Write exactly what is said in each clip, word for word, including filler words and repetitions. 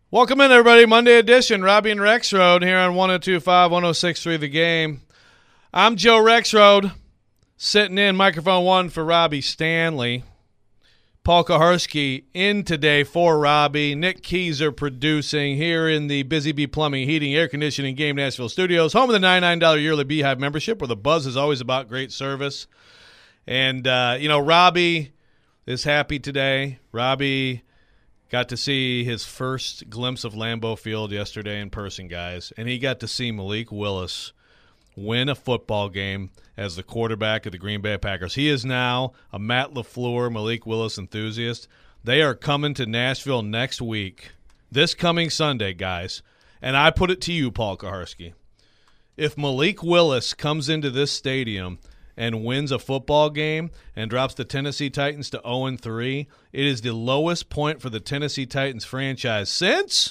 Welcome in, everybody. Monday edition, Robbie and Rexroad here on one oh two point five, one oh six point three The Game. I'm Joe Rexroad, sitting in microphone one for Robbie Stanley. Paul Kaharski in today for Robbie. Nick Keyser producing here in the Busy Bee Plumbing, Heating, Air Conditioning Game Nashville Studios, home of the ninety-nine dollars yearly Beehive membership, where the buzz is always about great service. And, uh, you know, Robbie is happy today. Robbie got to see his first glimpse of Lambeau Field yesterday in person, guys, and he got to see Malik Willis win a football game as the quarterback of the Green Bay Packers. He is now a Matt LaFleur, Malik Willis enthusiast. They are coming to Nashville next week, this coming Sunday, guys, and I put it to you, Paul Kaharski. If Malik Willis comes into this stadium and wins a football game and drops the Tennessee Titans to oh and three, it is the lowest point for the Tennessee Titans franchise since?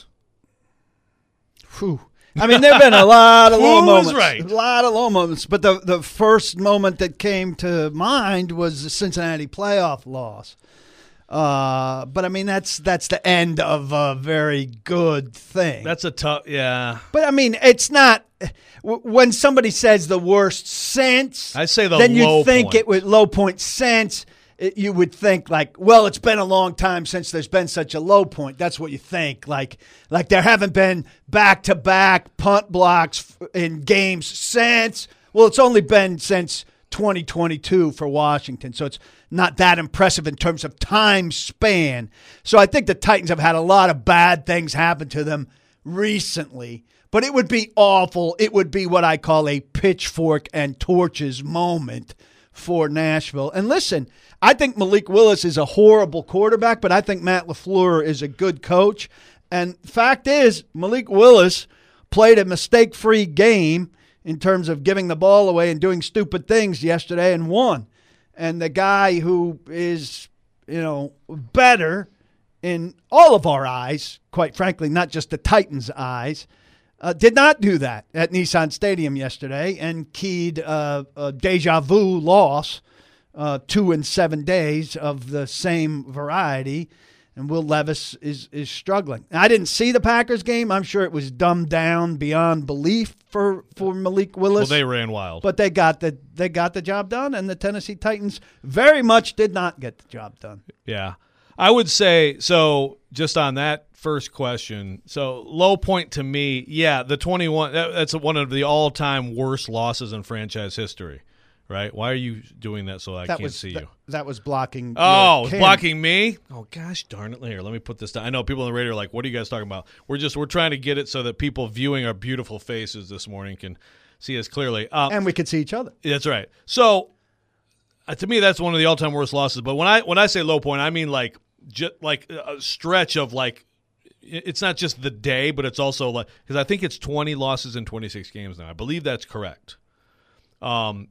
Whew. I mean, there have been a lot of low moments. Right. A lot of low moments. But the, the first moment that came to mind was the Cincinnati playoff loss. Uh, but, I mean, that's that's the end of a very good thing. That's a tough, yeah. But, I mean, it's not – when somebody says the worst since, I say the then low you think point. it would low point since. It, you would think like, well, it's been a long time since there's been such a low point. That's what you think. Like, like there haven't been back-to-back punt blocks in games since. Well, it's only been since twenty twenty-two for Washington, so it's not that impressive in terms of time span. So I think the Titans have had a lot of bad things happen to them recently, but it would be awful. It would be what I call a pitchfork and torches moment for Nashville. And listen, I think Malik Willis is a horrible quarterback, but I think Matt LaFleur is a good coach. And fact is, Malik Willis played a mistake-free game in terms of giving the ball away and doing stupid things yesterday and won. And the guy who is, you know, better in all of our eyes, quite frankly, not just the Titans' eyes, Uh, did not do that at Nissan Stadium yesterday and keyed uh, a deja vu loss, uh, two in seven days of the same variety, and Will Levis is is struggling. I didn't see the Packers game. I'm sure it was dumbed down beyond belief for, for Malik Willis. Well, they ran wild. But they got the they got the job done, and the Tennessee Titans very much did not get the job done. Yeah. I would say, so just on that first question, so low point to me, yeah, the twenty-one, that, that's one of the all-time worst losses in franchise history, right? Why are you doing that so I that can't was, see that, you? That was blocking. Oh, your it's cam- blocking me? Oh, gosh darn it. Here, let me put this down. I know people on the radio are like, what are you guys talking about? We're just, we're trying to get it so that people viewing our beautiful faces this morning can see us clearly. Um, And we could see each other. That's right. So, uh, to me, that's one of the all-time worst losses. But when I when I say low point, I mean like, just like a stretch of like, it's not just the day, but it's also like, because I think it's twenty losses in twenty-six games now. I believe that's correct. Um,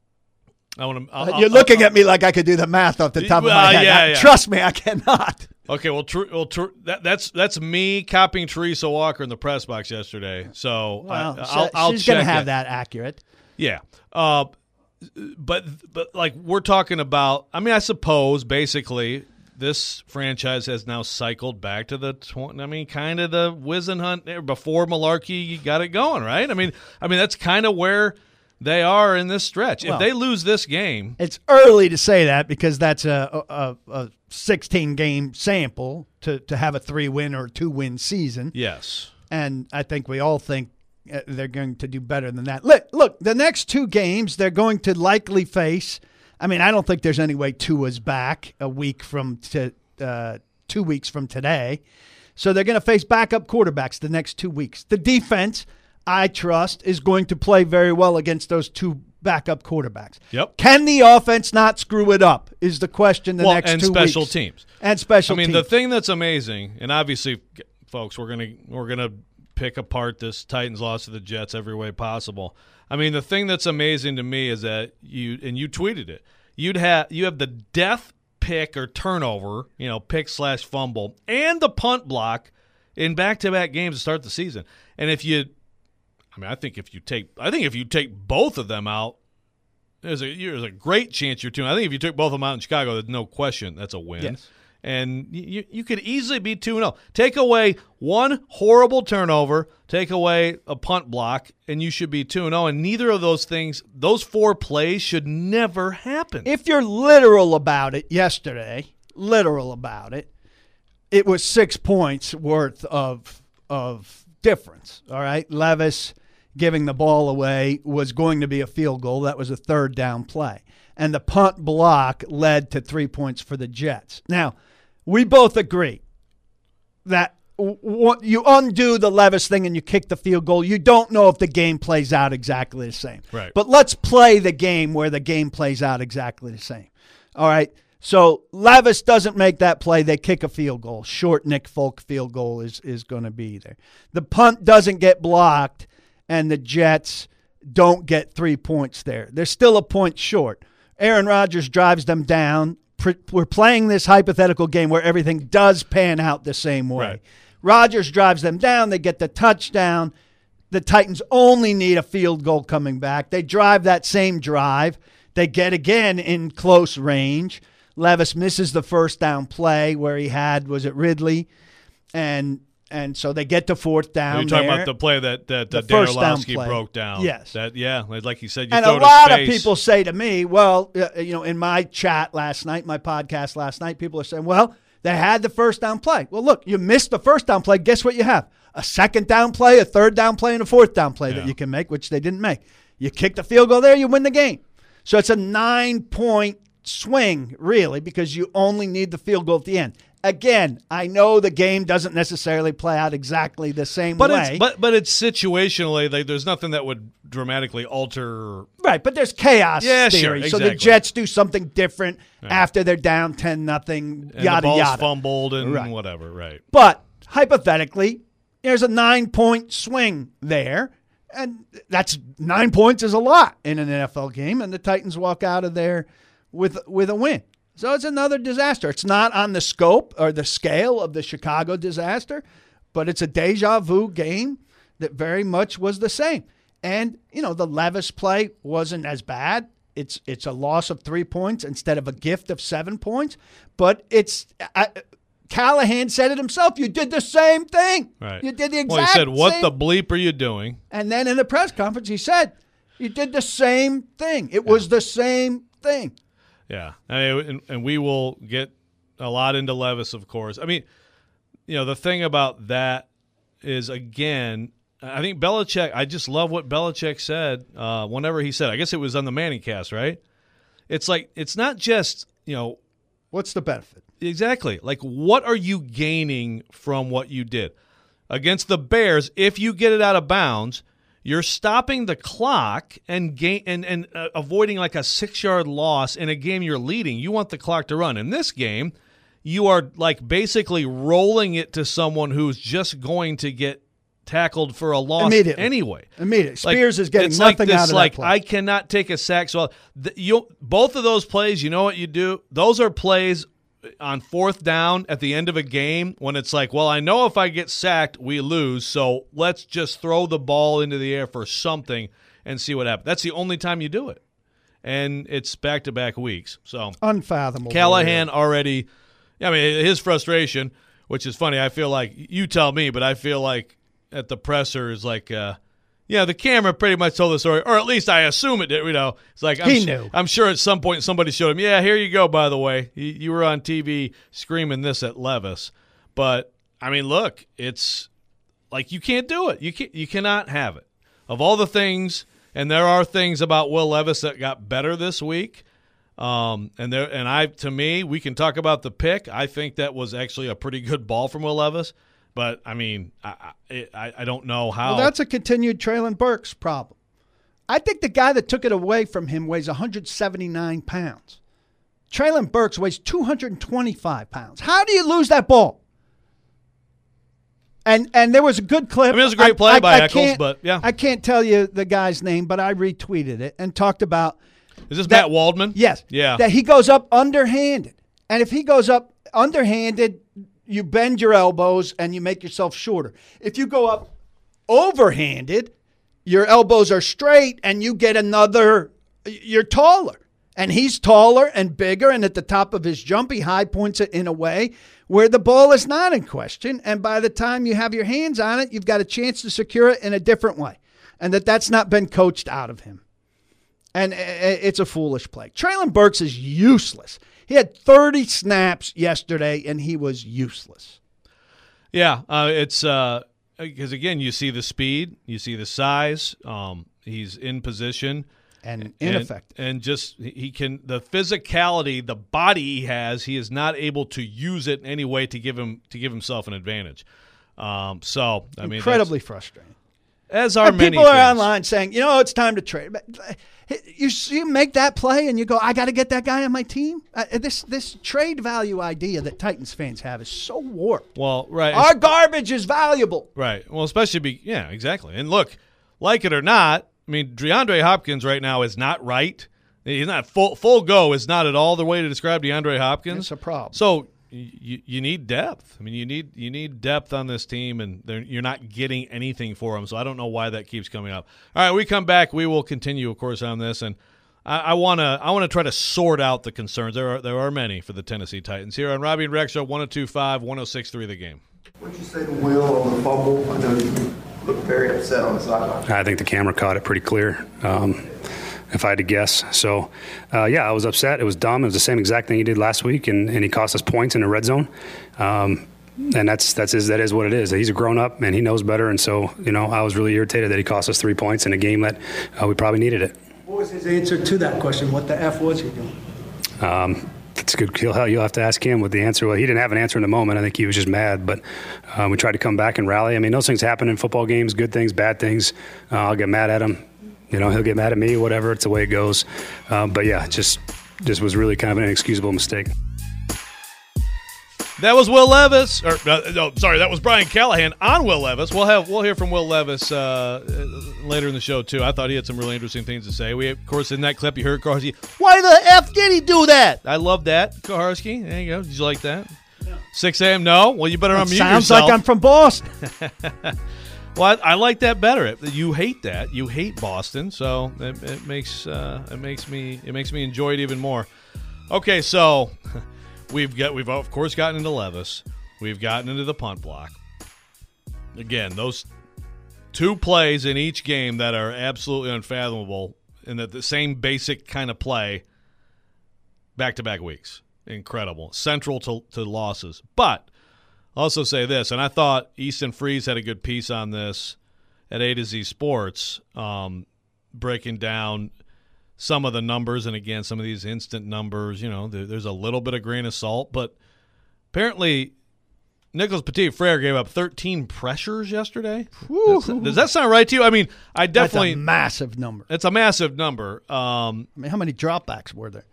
I want to. Uh, you're looking I'll, at me like I could do the math off the top well, of my head. Yeah, I, yeah. Trust me, I cannot. Okay, well, tr- well tr- that, that's that's me copying Teresa Walker in the press box yesterday. So well, I, I'll, so I'll she's check going to have it. that accurate. Yeah. Uh, but but like we're talking about. I mean, I suppose basically. This franchise has now cycled back to the, I mean, kind of the Whisenhunt there before Malarkey got it going, right? I mean, I mean that's kind of where they are in this stretch. Well, if they lose this game, it's early to say that because that's a a, a sixteen game sample to to have a three win or two win season. Yes, and I think we all think they're going to do better than that. Look, look, the next two games they're going to likely face. I mean, I don't think there's any way Tua's back a week from to uh, two weeks from today. So they're going to face backup quarterbacks the next two weeks. The defense, I trust, is going to play very well against those two backup quarterbacks. Yep. Can the offense not screw it up is the question the well, next and two special weeks. teams. And special teams. I mean, teams. the thing that's amazing, and obviously, folks, we're going to we're going to pick apart this Titans loss to the Jets every way possible. I mean, the thing that's amazing to me is that you and you tweeted it. You'd have you have the death pick or turnover, you know, pick slash fumble, and the punt block in back-to-back games to start the season. And if you, I mean, I think if you take, I think if you take both of them out, there's a there's a great chance you're two. I think if you took both of them out in Chicago, there's no question that's a win. Yes. And you you could easily be two and oh. Take away one horrible turnover, take away a punt block, and you should be two and oh. And neither of those things, those four plays should never happen. If you're literal about it yesterday, literal about it, it was six points worth of of difference, all right? Levis giving the ball away was going to be a field goal. That was a third down play. And the punt block led to three points for the Jets. Now, we both agree that w- you undo the Levis thing and you kick the field goal. You don't know if the game plays out exactly the same. Right. But let's play the game where the game plays out exactly the same. All right. So Levis doesn't make that play. They kick a field goal. Short Nick Folk field goal is, is going to be there. The punt doesn't get blocked, and the Jets don't get three points there. They're still a point short. Aaron Rodgers drives them down. We're playing this hypothetical game where everything does pan out the same way. Right. Rodgers drives them down. They get the touchdown. The Titans only need a field goal coming back. They drive that same drive. They get again in close range. Levis misses the first down play where he had, was it Ridley? And and so they get to fourth down. You're talking there. about the play that, that The uh, first Dan down Orlovsky play. broke down. Yes. That, yeah, like you said, you And throw a it to lot of space. people say to me, well, uh, you know, in my chat last night, my podcast last night, people are saying, well, they had the first down play. Well, look, you missed the first down play. Guess what you have? A second down play, a third down play, and a fourth down play Yeah. that you can make, which they didn't make. You kick the field goal there, you win the game. So it's a nine-point swing, really, because you only need the field goal at the end. Again, I know the game doesn't necessarily play out exactly the same But way. it's but but it's situationally, like, there's nothing that would dramatically alter. Right, but there's chaos Yeah, sure, theory. So the exactly. Jets do something different Right. after they're down ten nothing, And yada the ball's yada. fumbled and Right. whatever, right? But hypothetically, there's a nine-point swing there, and that's nine points is a lot in an N F L game, and the Titans walk out of there with with a win. So it's another disaster. It's not on the scope or the scale of the Chicago disaster, but it's a deja vu game that very much was the same. And, you know, the Levis play wasn't as bad. It's it's a loss of three points instead of a gift of seven points. But it's I, Callahan said it himself. You did the same thing. Right. You did the exact Well, he said, "What same-" the bleep are you doing?" And then in the press conference, he said, you did the same thing. It was the same thing. Yeah, I mean, and, and we will get a lot into Levis, of course. I mean, you know, the thing about that is, again, I think Belichick, I just love what Belichick said uh, whenever he said, I guess it was on the Manning cast, right? It's like, it's not just, you know. What's the benefit? Exactly. Like, what are you gaining from what you did? Against the Bears, if you get it out of bounds, you're stopping the clock and gain and, and uh, avoiding like a six-yard loss in a game you're leading. You want the clock to run. In this game, you are like basically rolling it to someone who's just going to get tackled for a loss Immediately. anyway. Immediately. Like, Spears is getting it's nothing like this, out of like, that play. I cannot take a sack. So the, you both of those plays, you know what you do? Those are plays on fourth down at the end of a game when it's like, well, I know if I get sacked, we lose, so let's just throw the ball into the air for something and see what happens. That's the only time you do it. And it's back-to-back weeks. So Unfathomable. Callahan already, I mean, his frustration, which is funny, I feel like, you tell me, but I feel like at the presser is like, uh, yeah, the camera pretty much told the story, or at least I assume it did. You know, it's like I'm, He su- knew. I'm sure at some point somebody showed him. Yeah, here you go. By the way, you, you were on T V screaming this at Levis, but I mean, look, it's like you can't do it. You can you cannot have it. Of all the things, and there are things about Will Levis that got better this week. Um, and there and I to me, we can talk about the pick. I think that was actually a pretty good ball from Will Levis. But, I mean, I, I I don't know how. Well, that's a continued Traylon Burks problem. I think the guy that took it away from him weighs one hundred seventy-nine pounds. Traylon Burks weighs two hundred twenty-five pounds. How do you lose that ball? And and there was a good clip. I mean, it was a great play by Eccles, but, yeah. I can't tell you the guy's name, but I retweeted it and talked about. Is this that, Matt Waldman? Yes. Yeah. That he goes up underhanded. And if he goes up underhanded, you bend your elbows and you make yourself shorter. If you go up overhanded, your elbows are straight and you get another, you're taller. And he's taller and bigger, and at the top of his jump, he high points it in a way where the ball is not in question. And by the time you have your hands on it, you've got a chance to secure it in a different way. And that that's not been coached out of him. And it's a foolish play. Traylon Burks is useless. He had thirty snaps yesterday, and he was useless. Yeah, uh, it's uh, because, again, you see the speed, you see the size. Um, he's in position. And ineffective. And, and just he can – the physicality, the body he has, he is not able to use it in any way to give him to give himself an advantage. Um, so, I mean – Incredibly frustrating. As are and many people are things. online saying, you know, it's time to trade. You, you make that play and you go, I got to get that guy on my team. Uh, this this trade value idea that Titans fans have is so warped. Well, right. Our garbage is valuable. Right. Well, especially be yeah, exactly. And look, like it or not, I mean, DeAndre Hopkins right now is not right. He's not full full go is not at all the way to describe DeAndre Hopkins. It's a problem. So you you need depth. I mean, you need you need depth on this team, and you're not getting anything for them. So I don't know why that keeps coming up. All right, we come back. We will continue, of course, on this, and I want to I want to try to sort out the concerns. There are there are many for the Tennessee Titans here on Robbie and Rex Show one oh two point five, one oh six point three The Game. What did you say to Will on the fumble? I know you looked very upset on the sideline. I think the camera caught it pretty clear, um, if I had to guess. So, uh, yeah, I was upset. It was dumb. It was the same exact thing he did last week, and, and he cost us points in the red zone. Um, and that's that's his, that is what it is. He's a grown up and he knows better. And so, you know, I was really irritated that he cost us three points in a game that uh, we probably needed it. What was his answer to that question? What the F was he doing? Um, It's good. He'll, you'll have to ask him what the answer was. He didn't have an answer in the moment. I think he was just mad. But um, we tried to come back and rally. I mean, those things happen in football games, good things, bad things. Uh, I'll get mad at him. You know, he'll get mad at me, whatever. It's the way it goes. Um, but, yeah, just just was really kind of an inexcusable mistake. That was Will Levis. Or, uh, no, sorry, that was Brian Callahan on Will Levis. We'll have we'll hear from Will Levis uh, later in the show, too. I thought he had some really interesting things to say. We, of course, in that clip, you heard Kaharski. Why the F did he do that? I love that, Kaharski. There you go. Did you like that? No. six a.m. No? Well, you better unmute sounds yourself. Sounds like I'm from Boston. Well, I, I like that better. You hate that. You hate Boston, so it, it makes uh, it makes me it makes me enjoy it even more. Okay, so we've got we've of course gotten into Levis. We've gotten into the punt block. Again, those two plays in each game that are absolutely unfathomable, and that the same basic kind of play back-to-back weeks. Incredible. Central to, to losses. But I'll also say this, and I thought Easton Freeze had a good piece on this at A to Z Sports, um, breaking down some of the numbers, and again, some of these instant numbers. You know, there, there's a little bit of grain of salt, but apparently Nicholas Petit-Frere gave up thirteen pressures yesterday. Does that sound right to you? I mean, I definitely – That's a massive number. It's a massive number. Um, I mean, how many dropbacks were there?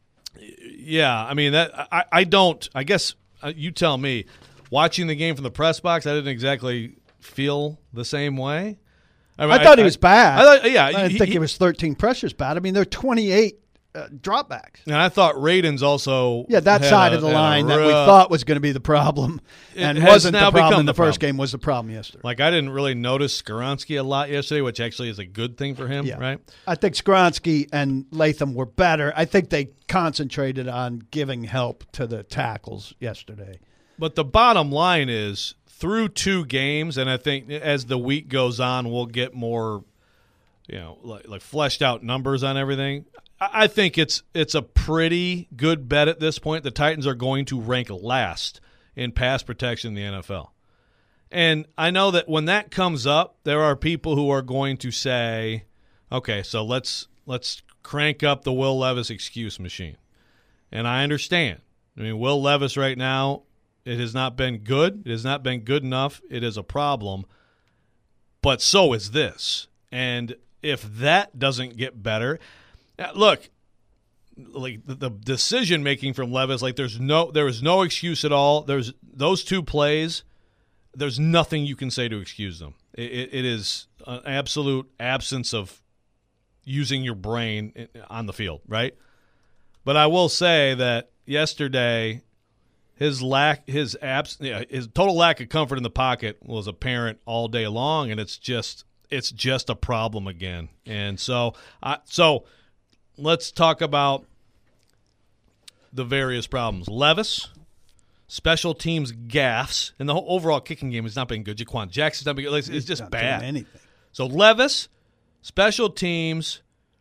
Yeah, I mean, that I, I don't – I guess uh, you tell me. Watching the game from the press box, I didn't exactly feel the same way. I, mean, I thought I, he was bad. I thought, yeah, I didn't he, think he it was thirteen pressures bad. I mean, there are twenty-eight uh, dropbacks. And I thought Radins also. Yeah, that side a, of the line that we thought was going to be the problem, and wasn't the problem in the, the first problem. game was the problem yesterday. Like, I didn't really notice Skoronski a lot yesterday, which actually is a good thing for him, yeah. right? I think Skoronski and Latham were better. I think they concentrated on giving help to the tackles yesterday. But the bottom line is, through two games, and I think as the week goes on, we'll get more, you know, like, like fleshed out numbers on everything. I think it's it's a pretty good bet at this point. The Titans are going to rank last in pass protection in the N F L. And I know that when that comes up, there are people who are going to say, okay, so let's let's crank up the Will Levis excuse machine. And I understand. I mean, Will Levis right now, it has not been good. It has not been good enough. It is a problem. But so is this. And if that doesn't get better, look, like the, the decision making from Levis, like there's no there is no excuse at all. There's those two plays. There's nothing you can say to excuse them. It, it, it is an absolute absence of using your brain on the field, right? But I will say that yesterday, His lack, his abs, yeah, his total lack of comfort in the pocket was apparent all day long, and it's just, it's just a problem again. And so, I, so let's talk about the various problems. Levis, special teams gaffes, and the whole overall kicking game has not been good. Jaquan Jackson's not been good. It's, it's just not bad. doing anything. So Levis, special teams,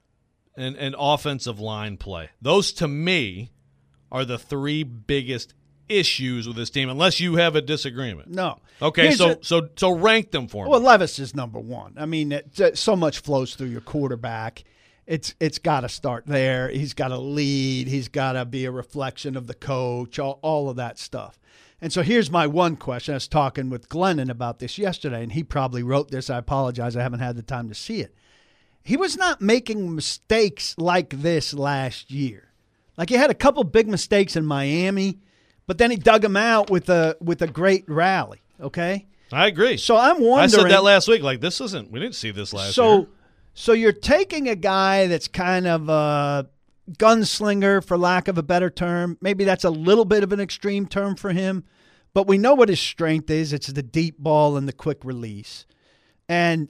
and, and offensive line play. Those, to me, are the three biggest issues with this team, unless you have a disagreement. No. Okay, Here's so a- so so rank them for me. Well, Levis is number one. I mean, it, it- so much flows through your quarterback. It's it's got to start there. He's got to lead. He's got to be a reflection of the coach, all, all of that stuff. And so here's my one question. I was talking with Glennon about this yesterday, and he probably wrote this. I apologize. I haven't had the time to see it. He was not making mistakes like this last year. Like, he had a couple big mistakes in Miami, but then he dug them out with a with a great rally, okay? I agree. So I'm wondering. I said that last week. Like, this isn't – we didn't see this last so, year. So you're taking a guy that's kind of a gunslinger, for lack of a better term. Maybe that's a little bit of an extreme term for him, but we know what his strength is. It's the deep ball and the quick release. And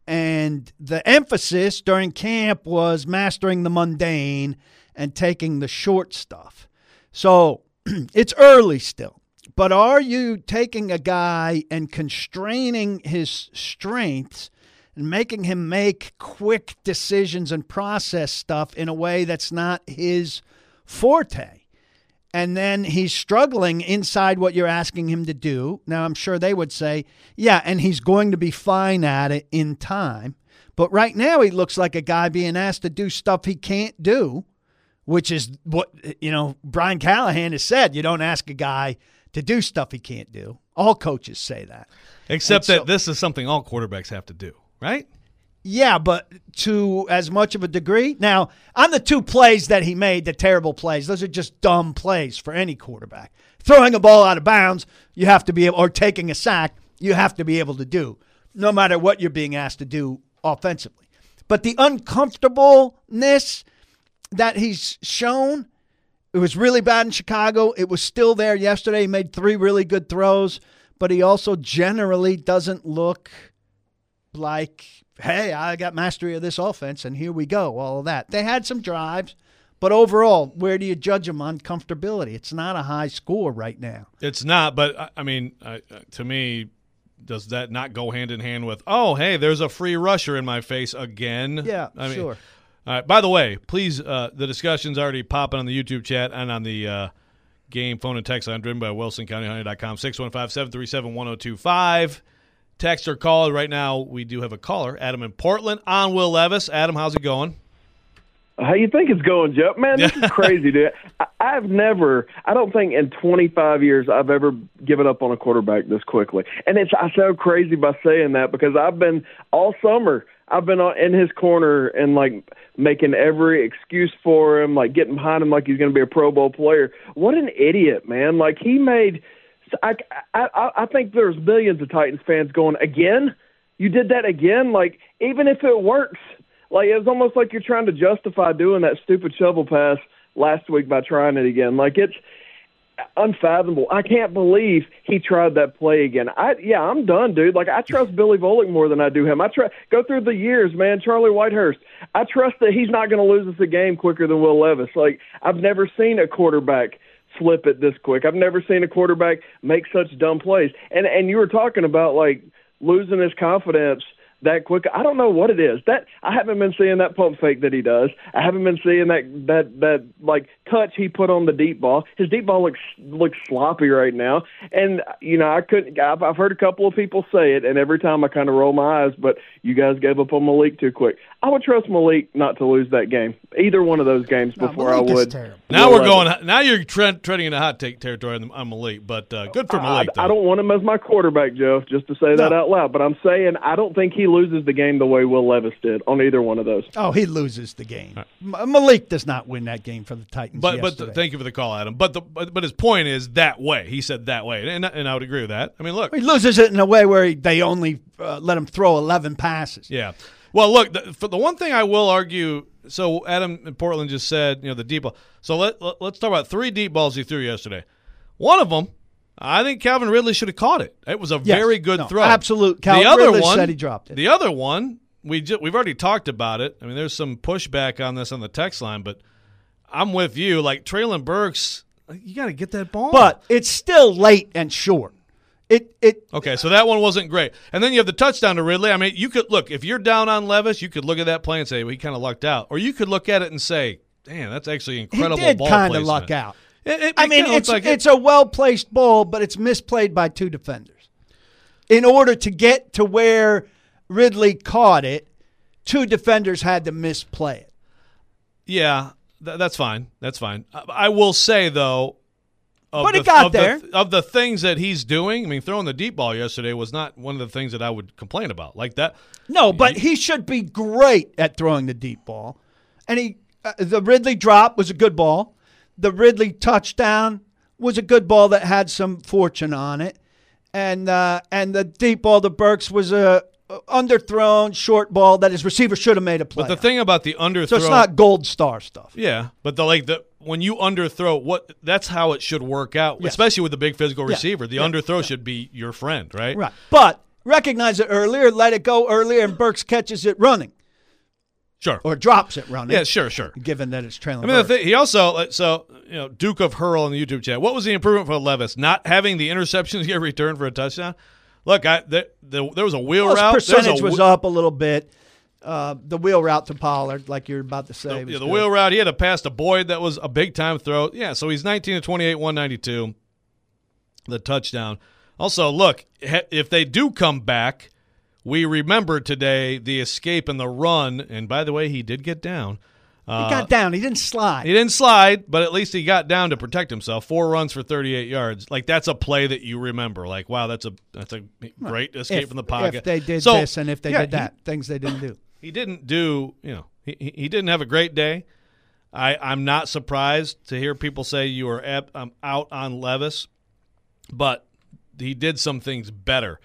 and the emphasis during camp was mastering the mundane and taking the short stuff. So it's early still. But are you taking a guy and constraining his strengths and making him make quick decisions and process stuff in a way that's not his forte? And then he's struggling inside what you're asking him to do. Now, I'm sure they would say, yeah, and he's going to be fine at it in time. But right now he looks like a guy being asked to do stuff he can't do, which is what, you know, Brian Callahan has said. You don't ask a guy to do stuff he can't do. All coaches say that. Except And that so- this is something all quarterbacks have to do, right? Yeah, but to as much of a degree. Now, on the two plays that he made, the terrible plays, those are just dumb plays for any quarterback. Throwing a ball out of bounds, you have to be able, or taking a sack, you have to be able to do, no matter what you're being asked to do offensively. But the uncomfortableness that he's shown, it was really bad in Chicago. It was still there yesterday. He made three really good throws, but he also generally doesn't look like, hey, I got mastery of this offense, and here we go, all of that. They had some drives, but overall, where do you judge them on comfortability? It's not a high score right now. It's not, but, I- I mean, uh, to me, does that not go hand in hand with, oh, hey, there's a free rusher in my face again? Yeah, I mean, sure. All right, by the way, please, uh, the discussion's already popping on the YouTube chat and on the uh, game phone and text line driven by wilson county hunter dot com, six one five, seven three seven, one oh two five. Text or call. Right now, we do have a caller, Adam in Portland, on Will Levis. Adam, how's it going? How you think it's going, Joe? Man, this is crazy, dude. I, I've never, I don't think in twenty-five years I've ever given up on a quarterback this quickly. And it's I sound crazy by saying that because I've been all summer, I've been on- in his corner and like making every excuse for him, like getting behind him like he's going to be a Pro Bowl player. What an idiot, man! Like he made. I, I, I think there's millions of Titans fans going, again? You did that again? Like, even if it works, like, it was almost like you're trying to justify doing that stupid shovel pass last week by trying it again. Like, it's unfathomable. I can't believe he tried that play again. I Yeah, I'm done, dude. Like, I trust Billy Volek more than I do him. I try go through the years, man, Charlie Whitehurst. I trust that he's not going to lose us a game quicker than Will Levis. Like, I've never seen a quarterback flip it this quick. I've never seen a quarterback make such dumb plays. And and you were talking about like losing his confidence that quick. I don't know what it is. That I haven't been seeing that pump fake that he does. I haven't been seeing that that that like touch he put on the deep ball. His deep ball looks looks sloppy right now. And you know, I couldn't I've, I've heard a couple of people say it, and every time I kind of roll my eyes, but you guys gave up on Malik too quick. I would trust Malik not to lose that game, either one of those games, No, before Malik I is would. terrible. Now Will we're Levis. going. Now you're tre- treading into hot take territory on, on Malik, but uh, good for Malik. I, I though. don't want him as my quarterback, Joe, just to say that No. out loud. But I'm saying I don't think he loses the game the way Will Levis did on either one of those. Oh, he loses the game. M- Malik does not win that game for the Titans But but yesterday. th- thank you for the call, Adam. But the but, but his point is that way. He said that way, and and I would agree with that. I mean, look, He loses it in a way where he, they only uh, let him throw eleven passes. yeah. Well, look, the, for the one thing I will argue. So Adam in Portland just said, you know, the deep ball. So let, let let's talk about three deep balls he threw yesterday. One of them, I think Calvin Ridley should have caught it. It was a Yes. very good No, throw. absolute. Calvin the other Ridley one said he dropped it. The other one we ju- we've already talked about it. I mean, there's some pushback on this on the text line, but I'm with you. Like Traylon Burks, you got to get that ball. But it's still late and short. It it Okay, so that one wasn't great. And then you have the touchdown to Ridley. I mean, you could look, if you're down on Levis, you could look at that play and say, well, he kind of lucked out. Or you could look at it and say, damn, that's actually incredible he did ball kind of placement. luck out. It, it, I it mean, kinda it's looks like it's it. a well-placed ball, but it's misplayed by two defenders. In order to get to where Ridley caught it, two defenders had to misplay it. Yeah, th- that's fine. That's fine. I, I will say, though, of But the, it got of there. The, of the things that he's doing, I mean, throwing the deep ball yesterday was not one of the things that I would complain about. Like that. No, but he should be great at throwing the deep ball. And he, uh, the Ridley drop was a good ball. The Ridley touchdown was a good ball that had some fortune on it. And uh, and the deep ball to Burks was a underthrown short ball that his receiver should have made a play. But the on. thing about the underthrow. So it's not gold star stuff. Yeah, but the like the when you underthrow, what that's how it should work out, Yes. especially with the big physical Yeah. receiver. The Yeah. underthrow should be your friend, right? Right. But recognize it earlier, let it go earlier, and Burks catches it running Sure. or drops it running. Yeah, sure, sure. Given that it's trailing. I mean, the Burks. thing, he also like, so you know Duke of Hurl on the YouTube chat. What was the improvement for Levis? Not having the interceptions get returned for a touchdown. Look, I the, the, there was a wheel Well, his route. percentage There was, a, was up a little bit. Uh, the wheel route to Pollard, like you're about to say. The, was yeah, the good. wheel route. He had a pass to Boyd that was a big time throw. Yeah, so he's nineteen to twenty-eight, one ninety-two. The touchdown. Also, look, if they do come back, we remember today the escape and the run. And by the way, he did get down. Uh, He got down. He didn't slide. He didn't slide, but at least he got down to protect himself. Four runs for thirty-eight yards. Like that's a play that you remember. Like wow, that's a that's a great escape if, from the pocket. If they did so, this and if they yeah, did that, things they didn't do. He, he didn't do. You know, he he didn't have a great day. I I'm not surprised to hear people say you are ep- um, out on Levis, but he did some things better.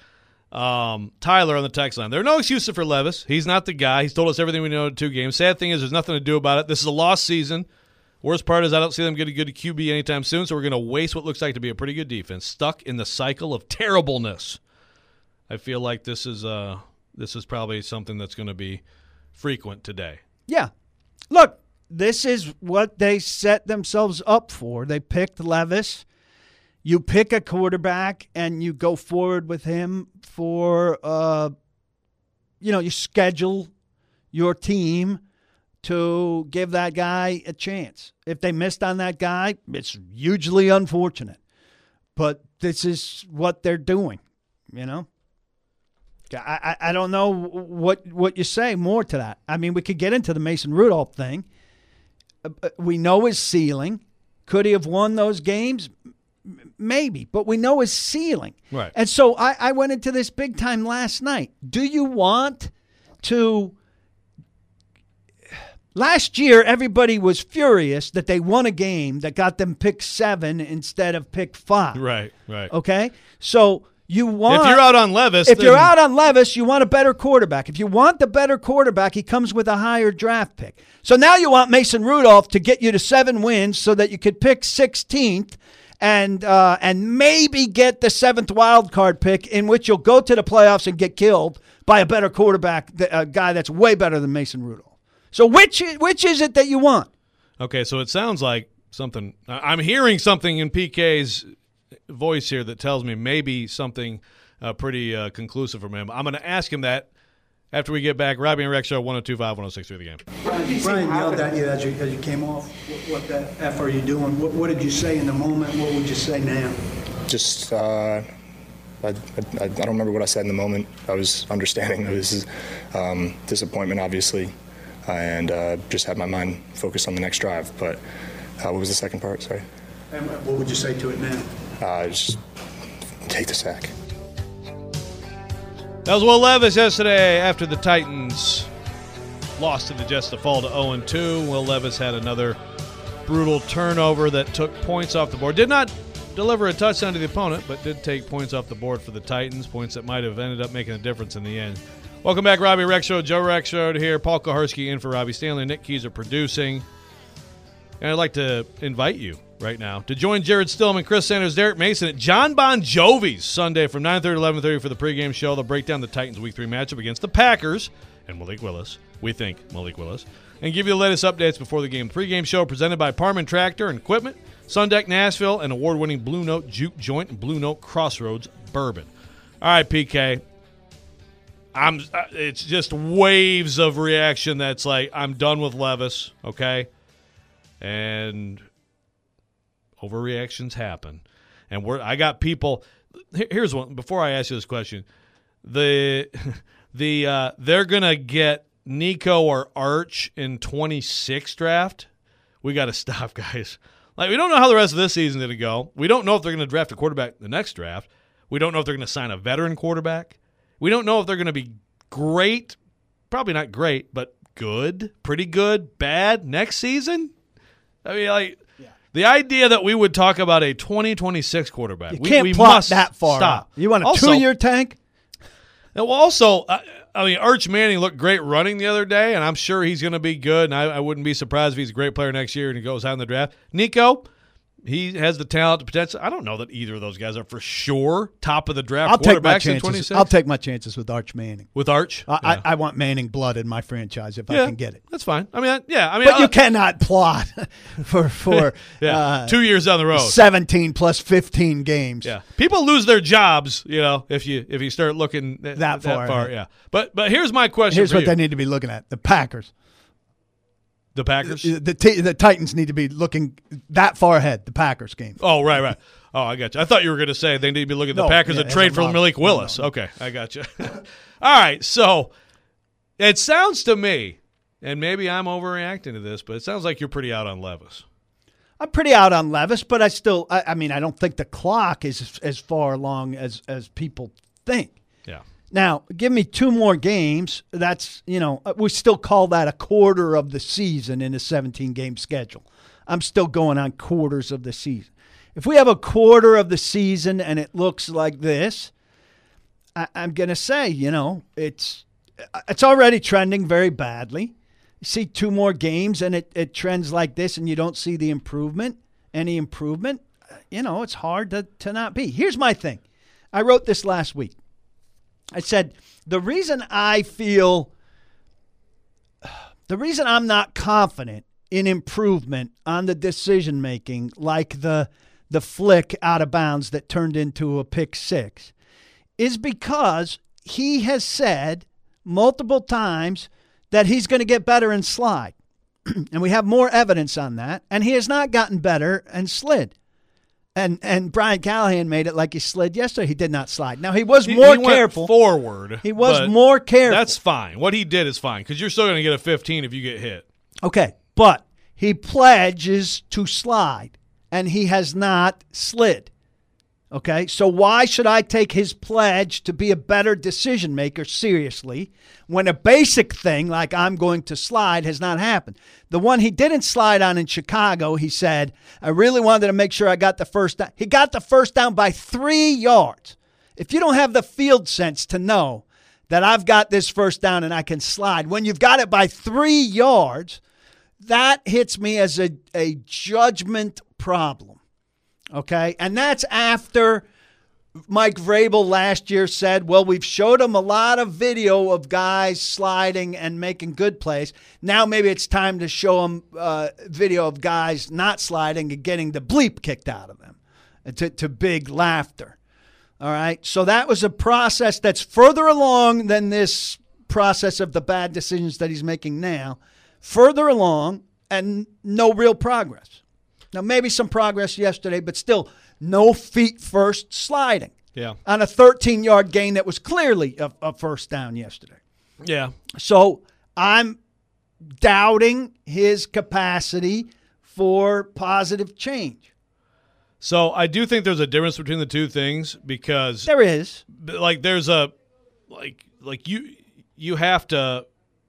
Um, Tyler on the text line. There are no excuses for Levis. He's not the guy. He's told us everything we know in two games. Sad thing is there's nothing to do about it. This is a lost season. Worst part is I don't see them get a good Q B anytime soon, so we're going to waste what looks like to be a pretty good defense. Stuck in the cycle of terribleness. I feel like this is uh this is probably something that's going to be frequent today. Yeah. Look, this is what they set themselves up for. They picked Levis. You pick a quarterback and you go forward with him for, uh, you know, you schedule your team to give that guy a chance. If they missed on that guy, it's hugely unfortunate. But this is what they're doing, you know? I, I, I don't know what, what you say more to that. I mean, we could get into the Mason Rudolph thing. Uh, we know his ceiling. Could he have won those games? Maybe, but we know his ceiling. Right. And so I, I went into this big time last night. Do you want to – last year everybody was furious that they won a game that got them pick seven instead of pick five. Right, right. Okay? So you want – If you're out on Levis, If then, you're out on Levis, you want a better quarterback. If you want the better quarterback, he comes with a higher draft pick. So now you want Mason Rudolph to get you to seven wins so that you could pick sixteenth and uh, and maybe get the seventh wild card pick in which you'll go to the playoffs and get killed by a better quarterback, a guy that's way better than Mason Rudolph. So which which is it that you want? Okay, so it sounds like something – I'm hearing something in P K's voice here that tells me maybe something uh, pretty uh, conclusive from him. I'm going to ask him that after we get back. Robbie and Rex Show, one oh two five, one oh six three The Game. Brian, Brian yelled at you as you, as you came off. What, what the F are you doing? What, what did you say in the moment? What would you say now? Just, uh, I, I, I don't remember what I said in the moment. I was understanding it was um, disappointment, obviously, uh, and uh, just had my mind focused on the next drive. But uh, what was the second part? Sorry. And what would you say to it now? Uh, just take the sack. That was Will Levis yesterday after the Titans lost to the Jets to fall to oh and two. Will Levis had another brutal turnover that took points off the board. Did not deliver a touchdown to the opponent, but did take points off the board for the Titans, points that might have ended up making a difference in the end. Welcome back, Robbie Rexroad, Joe Rexroad here. Paul Koharski in for Robbie Stanley. Nick Keys are producing. And I'd like to invite you right now to join Jared Stillman, Chris Sanders, Derek Mason at John Bon Jovi's Sunday from nine thirty to eleven thirty for the pregame show. They'll break down the Titans' Week three matchup against the Packers and Malik Willis. We think Malik Willis. And give you the latest updates before the game. Pre-game show presented by Parman Tractor and Equipment, Sundeck Nashville, and award-winning Blue Note Juke Joint and Blue Note Crossroads Bourbon. All right, P K. I'm. It's just waves of reaction that's like, I'm done with Levis, okay? And overreactions happen. And we're I got people – here's one. Before I ask you this question, the the uh, they're going to get Nico or Arch in twenty-six draft. We got to stop, guys. Like, we don't know how the rest of this season is going to go. We don't know if they're going to draft a quarterback the next draft. We don't know if they're going to sign a veteran quarterback. We don't know if they're going to be great, probably not great, but good, pretty good, bad next season. I mean, like, yeah. The idea that we would talk about a twenty twenty-six quarterback. You we, can't we plot must that far stop. out. You want a also, two-year tank? Well, also, I, I mean, Arch Manning looked great running the other day, and I'm sure he's going to be good, and I, I wouldn't be surprised if he's a great player next year and he goes out in the draft. Nico, he has the talent, the potential. I don't know that either of those guys are for sure top of the draft I'll take my quarterbacks in chances. twenty-six. I'll take my chances with Arch Manning. With Arch? I, Yeah. I, I want Manning blood in my franchise if Yeah, I can get it. That's fine. I mean, I- yeah. I mean, But uh, you cannot plot for for yeah, uh, two years down the road. seventeen plus fifteen games. Yeah, people lose their jobs, you know, if you if you start looking that, That far ahead. Yeah, but but here's my question. Here's for what you. they need to be looking at: the Packers. The Packers. The t- the Titans need to be looking that far ahead. The Packers game. Oh, right, right. Oh, I got you. I thought you were going to say they need to be looking at the No, Packers yeah, and as trade a for model. Malik No, Willis. no. Okay, I got you. All right, so it sounds to me, and maybe I'm overreacting to this, but it sounds like you're pretty out on Levis. I'm pretty out on Levis, but I still, I, I mean, I don't think the clock is as far along as as people think. Yeah. Now, give me two more games. That's, you know, we still call that a quarter of the season in a seventeen-game schedule. I'm still going on quarters of the season. If we have a quarter of the season and it looks like this, I, I'm going to say, you know, it's it's already trending very badly. You see two more games and it, it trends like this and you don't see the improvement, any improvement, you know, it's hard to, to not be. Here's my thing. I wrote this last week. I said, the reason I feel, the reason I'm not confident in improvement on the decision-making, like the the flick out of bounds that turned into a pick six, is because he has said multiple times that he's going to get better and slide. And we have more evidence on that. And he has not gotten better and slid. And and Brian Callahan made it like he slid yesterday. He did not slide. Now, he was He- more he went careful. forward. He was but more careful. That's fine. What he did is fine because you're still going to get a fifteen if you get hit. Okay, but he pledges to slide, and he has not slid. Okay, so why should I take his pledge to be a better decision maker seriously when a basic thing like I'm going to slide has not happened? The one he didn't slide on in Chicago, he said, I really wanted to make sure I got the first down. He got the first down by three yards. If you don't have the field sense to know that I've got this first down and I can slide, when you've got it by three yards, that hits me as a, a judgment problem. Okay, and that's after Mike Vrabel last year said, well, we've showed him a lot of video of guys sliding and making good plays. Now maybe it's time to show him uh, video of guys not sliding and getting the bleep kicked out of them to, to big laughter. All right, so that was a process that's further along than this process of the bad decisions that he's making now, further along and no real progress. Now, maybe some progress yesterday, but still no feet first sliding. Yeah. On a thirteen-yard gain that was clearly a, a first down yesterday. Yeah. So I'm doubting his capacity for positive change. So I do think there's a difference between the two things because There is. like there's a like like you you have to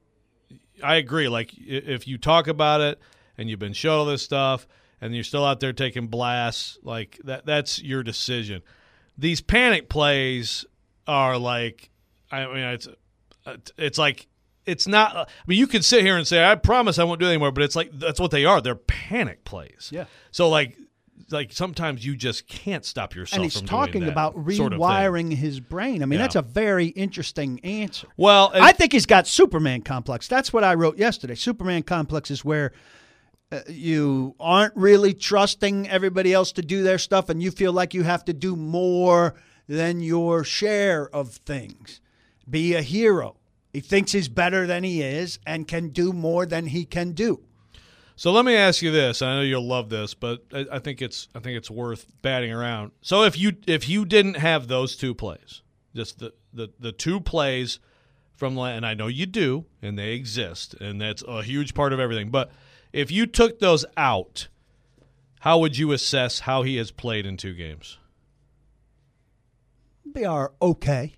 I agree like i- if you talk about it and you've been shown all this stuff and you're still out there taking blasts, like that that's your decision. These panic plays are like I mean it's it's like it's not I mean you could sit here and say I promise I won't do it anymore, but it's like that's what they are. They're panic plays. Yeah. So like like sometimes you just can't stop yourself. And he's from talking doing that about sort of rewiring thing. his brain. I mean, Yeah. that's a very interesting answer. Well, and- I think he's got Superman complex. That's what I wrote yesterday. Superman complex is where uh, you aren't really trusting everybody else to do their stuff, and you feel like you have to do more than your share of things. Be a hero. He thinks he's better than he is and can do more than he can do. So let me ask you this. I know you'll love this, but I, I think it's I think it's worth batting around. So if you if you didn't have those two plays, just the the, the two plays from, and I know you do, and they exist, and that's a huge part of everything. But if you took those out, how would you assess how he has played in two games? They are okay.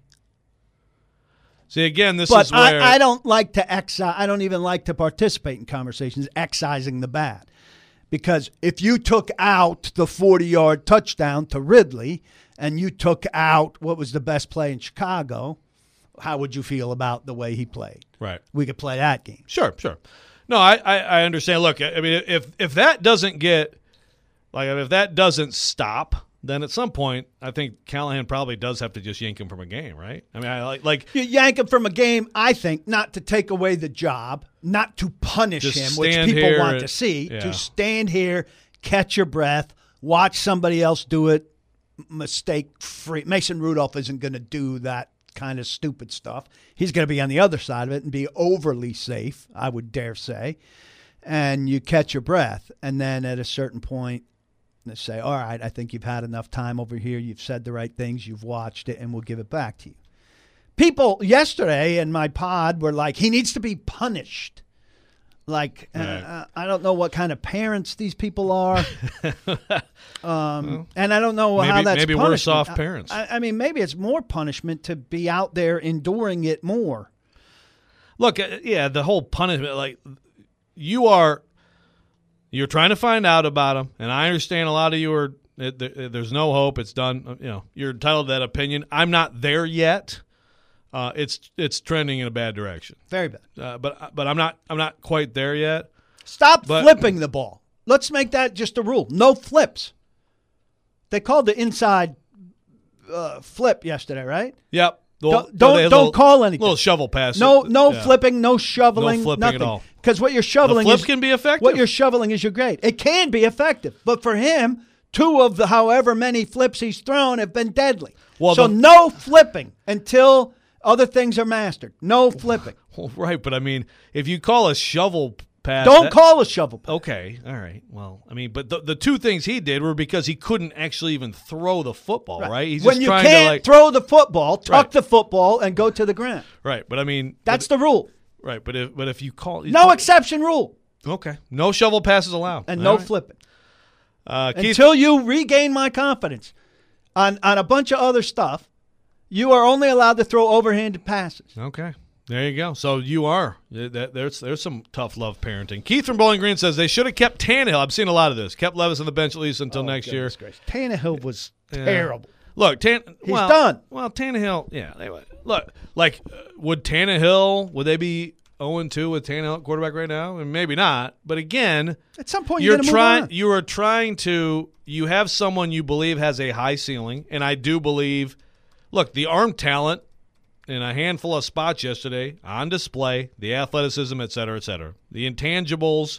See, again, this But is where I, I don't like to excise. I don't even like to participate in conversations excising the bad, because if you took out the forty-yard touchdown to Ridley and you took out what was the best play in Chicago, how would you feel about the way he played? right. We could play that game. Sure, sure. No, I, I, I understand. Look, I mean, if if that doesn't get, like, if that doesn't stop, then at some point, I think Callahan probably does have to just yank him from a game, right? I mean, I like, like You yank him from a game, I think, not to take away the job, not to punish Just him, which stand people here want and- to see, yeah. to stand here, catch your breath, watch somebody else do it mistake-free. Mason Rudolph isn't going to do that kind of stupid stuff. He's going to be on the other side of it and be overly safe, I would dare say. And you catch your breath, and then at a certain point, they say, all right, I think you've had enough time over here. You've said the right things. You've watched it, and we'll give it back to you. People yesterday in my pod were like, he needs to be punished. Like, Right. uh, I don't know what kind of parents these people are. um, and I don't know how maybe- that's maybe we're punishment. soft parents. I, I mean, maybe it's more punishment to be out there enduring it more. look, uh, yeah, the whole punishment, like, you are, you're trying to find out about him, and I understand a lot of you are, it, there- there's no hope, it's done, you know, you're entitled to that opinion. I'm not there yet. Uh, it's it's trending in a bad direction, Very bad. uh, but but I'm not I'm not quite there yet. Stop But- flipping the ball. Let's make that just a rule. No flips. They called the inside uh, flip yesterday, right? Yep. The- Don't the- don't, the don't little- call anything. Little shovel pass. No, no Yeah. flipping, no shoveling, No flipping nothing. at all. Because what you're shoveling The flip is can be effective. What you're shoveling is your grade. It can be effective, but for him, two of the however many flips he's thrown have been deadly. Well, so the- no flipping until other things are mastered. No flipping. Well, right, but I mean, if you call a shovel pass, Don't that- call a shovel pass. Okay, all right. Well, I mean, but the, the two things he did were because he couldn't actually even throw the football, right? He's when just you trying can't to like throw the football, tuck Right. the football and go to the ground. right. But I mean, That's but, the rule. right. But if but if you call No exception rule. okay, no shovel passes allowed, And All no right. flipping. Uh, Keith, Until you regain my confidence on, on a bunch of other stuff, you are only allowed to throw overhanded passes. okay, there you go. So you are that, there's there's some tough love parenting. Keith from Bowling Green says they should have kept Tannehill. I've seen a lot of this. Kept Levis on the bench at least until Oh, next year. Tannehill was Yeah. terrible. Look, Tan. He's well, done. Well, Tannehill. Yeah. They, look, like, uh, would Tannehill? Would they be zero and two with Tannehill at quarterback right now? And maybe not. But again, At some point, you're you're, trying. Move on. You are trying to. You have someone you believe has a high ceiling, and I do believe. Look, the arm talent in a handful of spots yesterday on display. The athleticism, et cetera, et cetera. The intangibles,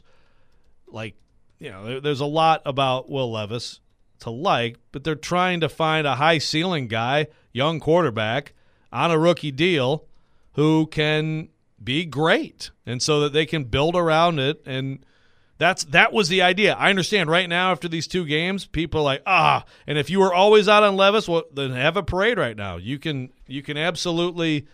like, you know, there, there's a lot about Will Levis to like, but they're trying to find a high ceiling guy, young quarterback, on a rookie deal who can be great, and so that they can build around it. And that's that was the idea. I understand right now after these two games, people are like, ah, and if you were always out on Levis, well, then have a parade right now. You can you can absolutely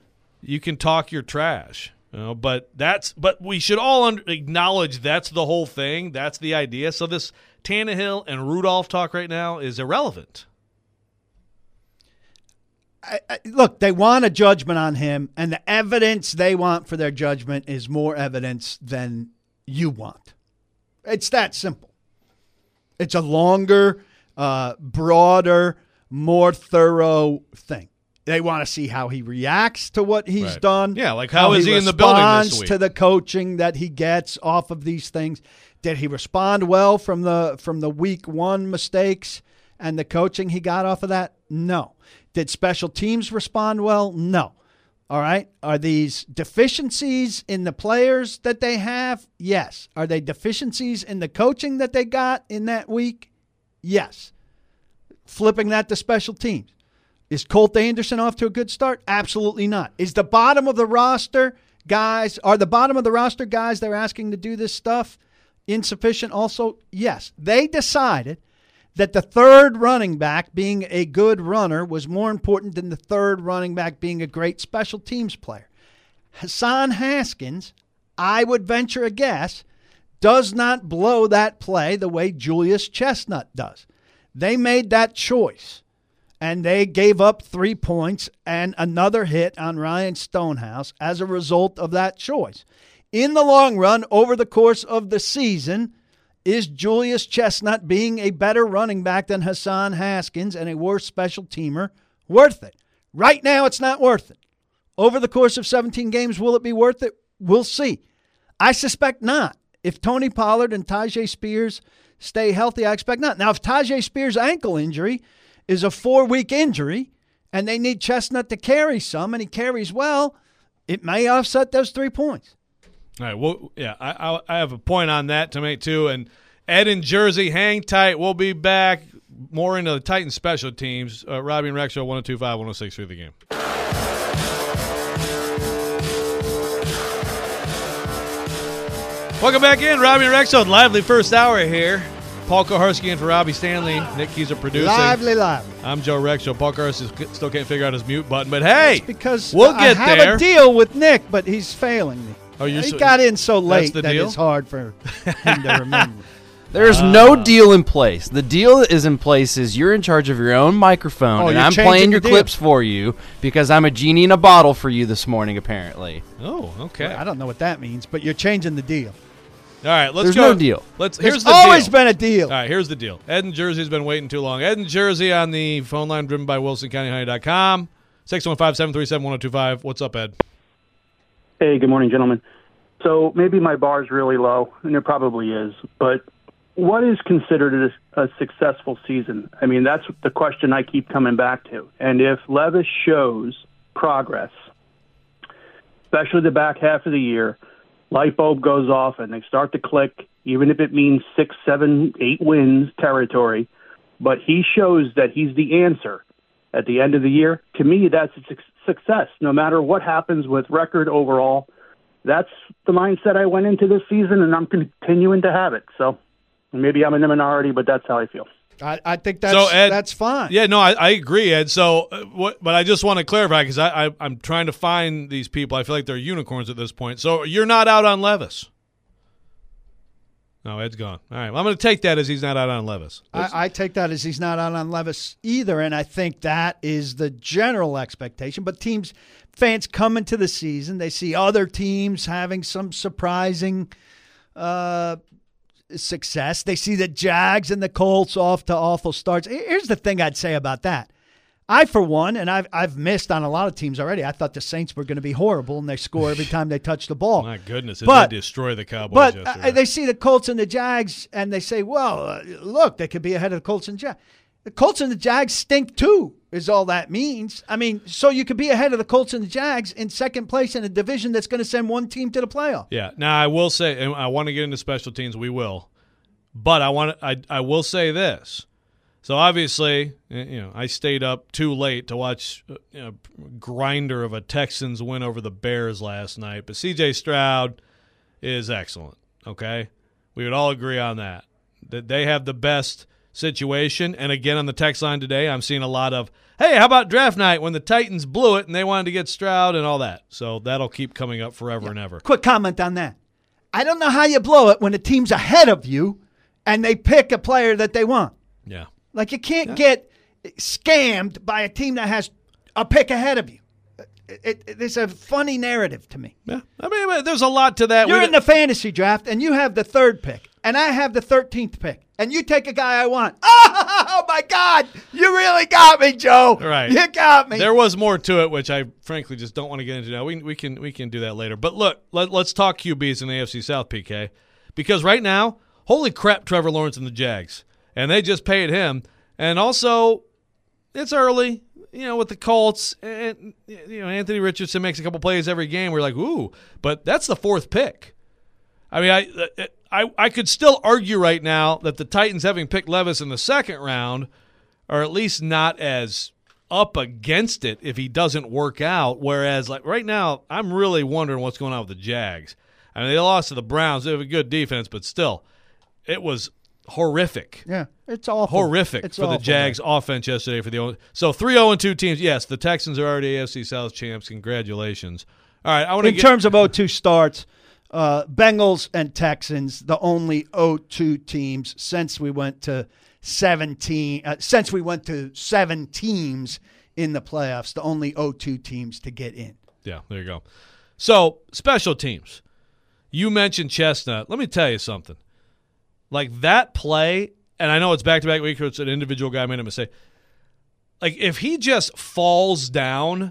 you can talk your trash. You know, but that's but we should all un- acknowledge that's the whole thing. That's the idea. So this Tannehill and Rudolph talk right now is irrelevant. I, I, look, they want a judgment on him, and the evidence they want for their judgment is more evidence than you want. It's that simple. It's a longer, uh, broader, more thorough thing. They want to see how he reacts to what he's Right. done. Yeah, like how is he in the building this responds week? to the coaching that he gets off of these things. Did he respond well from the from the week one mistakes and the coaching he got off of that? No. Did special teams respond well? No. All right. Are these deficiencies in the players that they have? Yes. Are they deficiencies in the coaching that they got in that week? Yes. Flipping that to special teams. Is Colt Anderson off to a good start? Absolutely not. Is the bottom of the roster guys, are the bottom of the roster guys they're asking to do this stuff insufficient also? Yes. They decided that the third running back being a good runner was more important than the third running back being a great special teams player. Hassan Haskins, I would venture a guess, does not blow that play the way Julius Chestnut does. They made that choice, and they gave up three points and another hit on Ryan Stonehouse as a result of that choice. In the long run, over the course of the season, is Julius Chestnut being a better running back than Hassan Haskins and a worse special teamer worth it? Right now, it's not worth it. Over the course of seventeen games, will it be worth it? We'll see. I suspect not. If Tony Pollard and Tyjae Spears stay healthy, I expect not. Now, if Tyjae Spears' ankle injury is a four-week injury and they need Chestnut to carry some and he carries well, it may offset those three points. All right. Well, yeah, I, I I have a point on that to make too. And Ed in Jersey, hang tight. We'll be back more into the Titans special teams. Uh, Robbie and Rex Show, one oh two point five, one oh six point three The Game. Welcome back in, Robbie and Rex Show. Lively first hour here. Paul Koharski in for Robbie Stanley. Nick Keys are producing. Lively, lively. I'm Joe Rexo. Paul Koharski still can't figure out his mute button, but hey, It's because we'll I get have there. a deal with Nick, but he's failing me. Oh, you're he so- got in so late the that deal? it's hard for him to remember. There's Ah. no deal in place. The deal that is in place is you're in charge of your own microphone, Oh, and you're I'm changing playing the your deal. clips for you because I'm a genie in a bottle for you this morning, apparently. Oh, okay. I don't know what that means, but you're changing the deal. All right, let's There's go. no deal. Let's. There's Here's the always deal. been a deal. All right, here's the deal. Ed in Jersey's been waiting too long. Ed in Jersey on the phone line driven by Wilson County Honey dot com. six one five, seven three seven, one oh two five. What's up, Ed? Hey, good morning, gentlemen. So maybe my bar is really low, and it probably is, but what is considered a, a successful season? I mean, that's the question I keep coming back to. And if Levis shows progress, especially the back half of the year, light bulb goes off and they start to click, even if it means six, seven, eight wins territory, but he shows that he's the answer at the end of the year, to me, that's a suc- success, no matter what happens with record overall. That's the mindset I went into this season, and I'm continuing to have it. So maybe I'm in the minority, but that's how I feel. I, I think that's So, Ed- that's fine. Yeah, no, I, I agree, Ed. So, uh, what? But I just want to clarify because I, I I'm trying to find these people. I feel like they're unicorns at this point. So you're not out on Levis. No, Ed's gone. All right, well, I'm going to take that as he's not out on Levis. Let's- I, I take that as he's not out on Levis either, and I think that is the general expectation. But teams, fans come into the season, they see other teams having some surprising uh, success. They see the Jags and the Colts off to awful starts. Here's the thing I'd say about that. I, for one, and I've I've missed on a lot of teams already. I thought the Saints were going to be horrible, and they score every time they touch the ball. My goodness, it But- did destroy the Cowboys But yesterday. uh, they see the Colts and the Jags, and they say, well, uh, look, they could be ahead of the Colts and Jags. The Colts and the Jags stink too, is all that means. I mean, so you could be ahead of the Colts and the Jags in second place in a division that's going to send one team to the playoff. Yeah. Now I will say, and I want to get into special teams. We will, but I want to. I I will say this. So obviously, you know, I stayed up too late to watch uh, you know, grinder of a Texans win over the Bears last night. But C J Stroud is excellent. Okay, we would all agree on that. That they have the best situation. And again, on the text line today, I'm seeing a lot of, hey, how about draft night when the Titans blew it and they wanted to get Stroud and all that. So that'll keep coming up forever Yeah. and ever. Quick comment on that. I don't know how you blow it when a team's ahead of you and they pick a player that they want. Yeah. Like, you can't get scammed by a team that has a pick ahead of you. It, it, it's a funny narrative to me. Yeah. I mean, there's a lot to that. You're We- in the fantasy draft, and you have the third pick, and I have the thirteenth pick, and you take a guy I want. Oh, my God. You really got me, Joe. Right. You got me. There was more to it, which I frankly just don't want to get into now. We, we can we can do that later. But look, let, let's talk Q Bs in the A F C South, P K. Because right now, holy crap, Trevor Lawrence and the Jags. And they just paid him. And also, it's early, you know, with the Colts. And, you know, Anthony Richardson makes a couple plays every game. We're like, ooh. But that's the fourth pick. I mean, I, I I could still argue right now that the Titans, having picked Levis in the second round, are at least not as up against it if he doesn't work out. Whereas, like right now, I'm really wondering what's going on with the Jags. I mean, they lost to the Browns. They have a good defense, but still, it was horrific. Yeah, it's awful. Horrific it's for awful, the Jags man. offense yesterday. For the So three oh and two teams. Yes, the Texans are already A F C South champs. Congratulations. All right, I want to In get terms of oh two starts, Uh, Bengals and Texans, the only oh two teams since we went to seventeen. Uh, since we went to seven teams in the playoffs, the only oh two teams to get in. Yeah, there you go. So special teams. You mentioned Chestnut. Let me tell you something. Like that play, and I know it's back to back week. It's an individual guy made a mistake. Like if he just falls down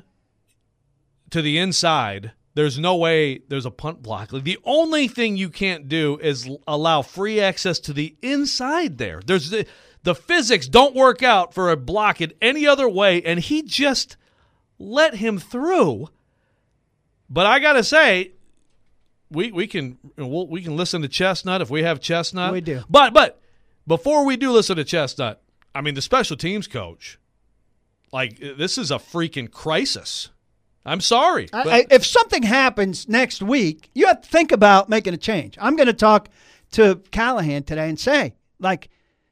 to the inside. There's no way there's a punt block. Like the only thing you can't do is allow free access to the inside there. There's the, the physics don't work out for a block in any other way, and he just let him through. But I got to say, we we can we'll, we can listen to Chestnut if we have Chestnut. We do. But but before we do listen to Chestnut, I mean the special teams coach, like this is a freaking crisis. I'm sorry. I, I, if something happens next week, you have to think about making a change. I'm going to talk to Callahan today and say, like,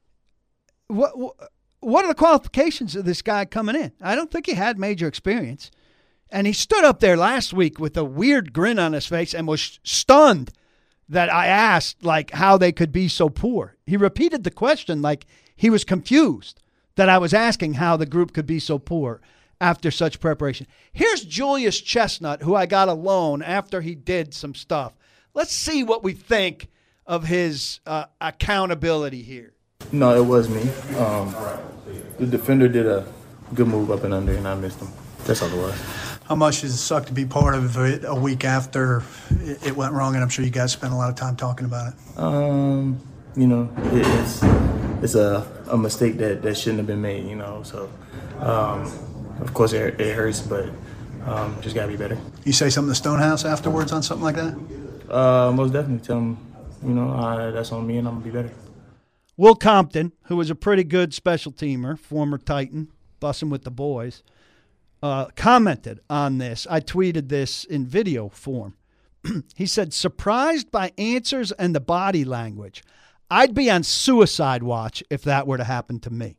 what what are the qualifications of this guy coming in? I don't think he had major experience. And he stood up there last week with a weird grin on his face and was stunned that I asked, like, how they could be so poor. He repeated the question like he was confused that I was asking how the group could be so poor after such preparation. Here's Julius Chestnut, who I got a loan after he did some stuff. Let's see what we think of his uh, accountability here. No, it was me. Um, the defender did a good move up and under, and I missed him. That's all it was. How much does it suck to be part of it a week after it went wrong? And I'm sure you guys spent a lot of time talking about it. Um, you know, it, it's it's a, a mistake that, that shouldn't have been made, you know, so um, of course, it, it hurts, but um, just got to be better. You say something to Stonehouse afterwards on something like that? Uh, most definitely. Tell him, you know, uh, that's on me and I'm going to be better. Will Compton, who was a pretty good special teamer, former Titan, bussing with the boys, uh, commented on this. I tweeted this in video form. He said, surprised by answers and the body language. I'd be on suicide watch if that were to happen to me.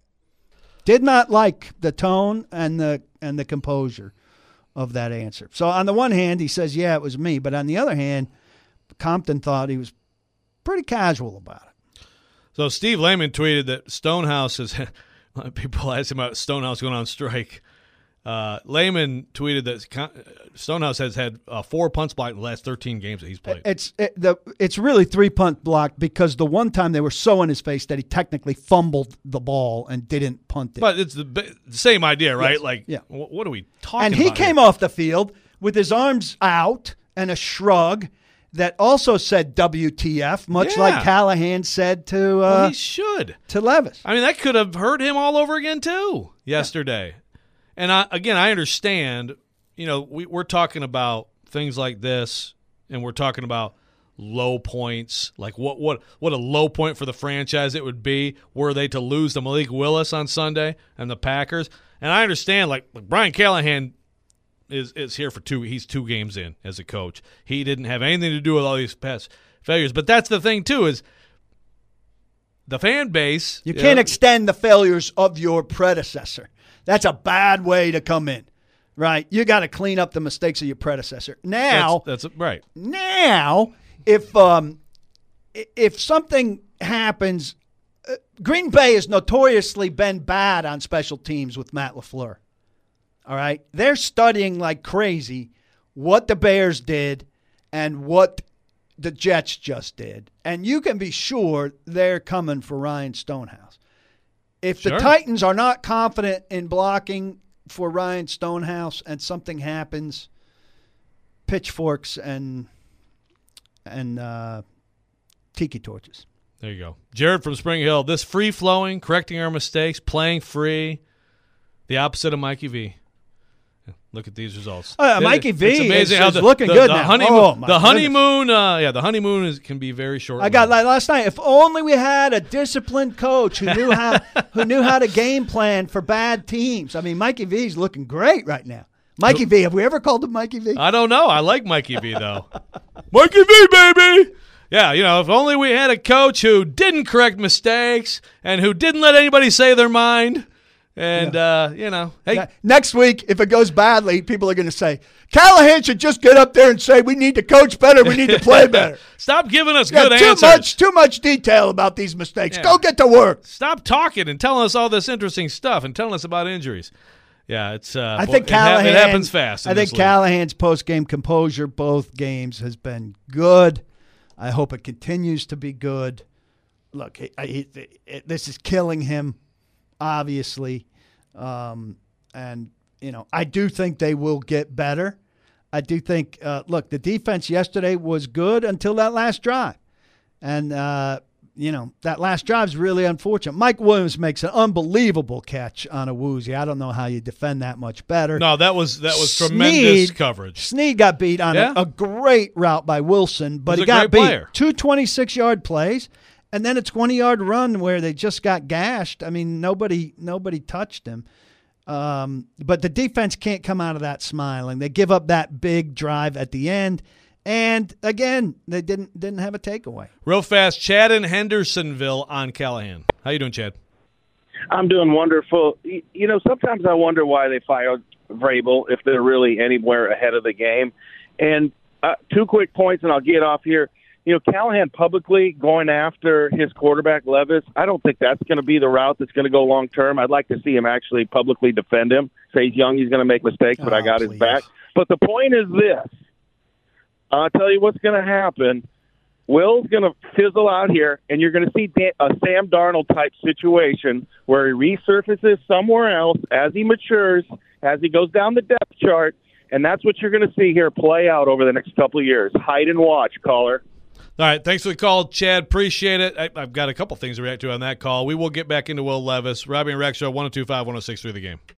Did not like the tone and the and the composure of that answer. So on the one hand, he says, yeah, it was me. But on the other hand, Compton thought he was pretty casual about it. So Steve Lehman tweeted that Stonehouse has – people asked him about Stonehouse going on strike. Uh, Lehman tweeted that Stonehouse has had uh, four punts blocked in the last thirteen games that he's played. It's it, the it's really three punt blocked because the one time they were so in his face that he technically fumbled the ball and didn't punt it. But it's the, the same idea, right? Yes. Like, yeah. what, what are we talking and about? And he came here? off the field with his arms out and a shrug that also said W T F, much yeah. like Callahan said to uh, well, he should to Levis. I mean, that could have hurt him all over again too yesterday. Yeah. And I, again, I understand. You know, we, we're talking about things like this, and we're talking about low points. Like what what what a low point for the franchise it would be were they to lose to Malik Willis on Sunday and the Packers. And I understand. Like, like Brian Callahan is is here for two. He's two games in as a coach. He didn't have anything to do with all these past failures. But that's the thing too is the fan base. You can't you know, extend the failures of your predecessor. That's a bad way to come in, right? You got to clean up the mistakes of your predecessor. Now, that's, that's right. Now, if um, if something happens, uh, Green Bay has notoriously been bad on special teams with Matt LaFleur. All right, they're studying like crazy what the Bears did and what the Jets just did, and you can be sure they're coming for Ryan Stonehouse. if Sure. the Titans are not confident in blocking for Ryan Stonehouse and something happens, pitchforks and and uh, tiki torches. There you go. Jared from Spring Hill. This free-flowing, correcting our mistakes, playing free, the opposite of Mikey V. Look at these results. Uh, Mikey It- V it's amazing is, how is the, looking the, good the now. Honeymoon, oh, my the goodness. honeymoon, uh, yeah, the honeymoon is, can be very short. I got like last night. If only we had a disciplined coach who knew how who knew how to game plan for bad teams. I mean, Mikey V's looking great right now. Mikey V. Have we ever called him Mikey V? I don't know. I like Mikey V, though. Mikey V, baby! Yeah, you know, if only we had a coach who didn't correct mistakes and who didn't let anybody say their mind. And, yeah. uh, you know, hey. Ne- Next week, if it goes badly, people are going to say, Callahan should just get up there and say, we need to coach better, we need to play better. Stop giving us yeah, good too answers. Much, too much detail about these mistakes. Yeah. Go get to work. Stop talking and telling us all this interesting stuff and telling us about injuries. Yeah, it's. Uh, I think it, ha- Callahan, it happens fast. I think Callahan's post-game composure both games has been good. I hope it continues to be good. Look, he, he, it, this is killing him, obviously. Um, and, you know, I do think they will get better. I do think, uh, look, the defense yesterday was good until that last drive. And, uh, you know, that last drive is really unfortunate. Mike Williams makes an unbelievable catch on a Woozy. I don't know how you defend that much better. No, that was that was tremendous Snead, coverage. Snead got beat on Yeah. a, a great route by Wilson, but He's he a got great beat. player. Two twenty-six-yard plays, and then a twenty-yard run where they just got gashed. I mean, nobody nobody touched him. Um, but the defense can't come out of that smiling. They give up that big drive at the end. And again, they didn't didn't have a takeaway. Real fast, Chad in Hendersonville on Callahan. How you doing, Chad? I'm doing wonderful. You you know, sometimes I wonder why they fired Vrabel if they're really anywhere ahead of the game. And uh, two quick points, and I'll get off here. You know, Callahan publicly going after his quarterback, Levis, I don't think that's going to be the route that's going to go long term. I'd like to see him actually publicly defend him, say he's young, he's going to make mistakes, but Oh, I got please. his back. But the point is this. I'll tell you what's going to happen. Will's going to fizzle out here, and you're going to see a Sam Darnold-type situation where he resurfaces somewhere else as he matures, as he goes down the depth chart, and that's what you're going to see here play out over the next couple of years. Hide and watch, caller. All right, thanks for the call, Chad. Appreciate it. I, I've got a couple things to react to on that call. We will get back into Will Levis. Robbie and Rex Show, one oh two five, one oh six three The Game.